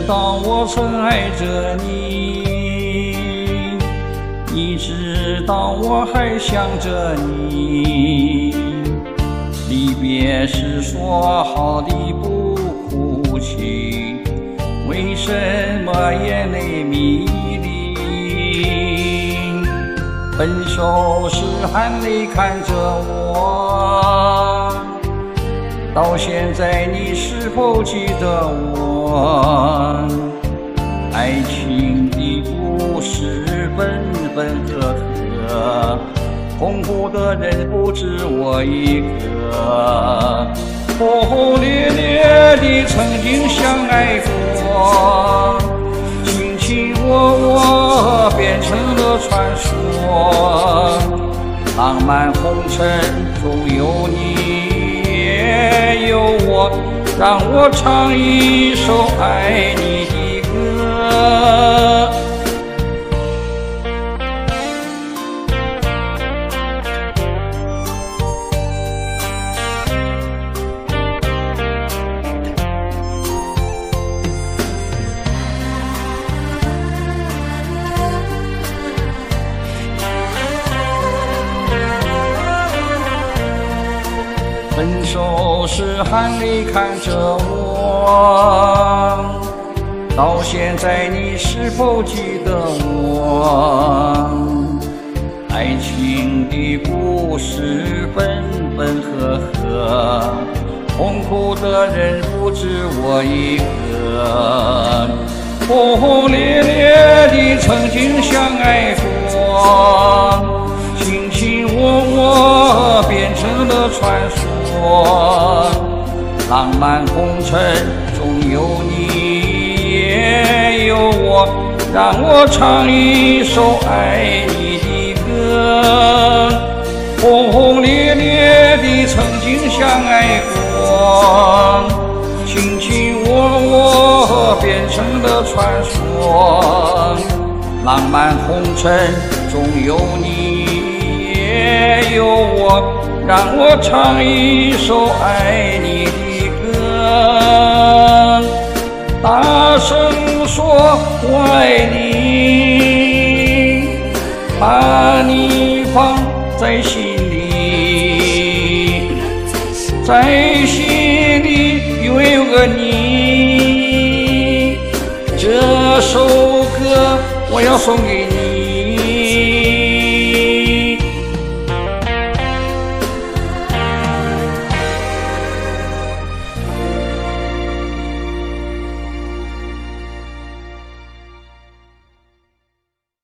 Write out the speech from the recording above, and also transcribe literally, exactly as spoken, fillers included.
道我曾爱着你，你知道我还想着你。离别时说好的不哭泣，为什么眼泪迷离？分手时含泪看着我，到现在你是否记得我？爱情的故事分分合合，痛苦的人不止我一个。轰轰烈烈的曾经相爱过，卿卿我我变成了传说。浪漫红尘中有你也有我，让我唱一首爱你的歌。分手时含泪看着我，到现在你是否记得我？爱情的故事分分合合，痛苦的人不止我一个。轰轰烈烈的曾经相爱过，卿卿我我变成了传说。浪漫红尘中有你也有我，让我唱一首爱你的歌。轰轰烈烈的曾经相爱过，卿卿我我变成了传说。浪漫红尘中有你也有我，让我唱一首爱你的歌。大声说我爱你，把你放在心里，在心里永远有个你。这首歌我要送给你。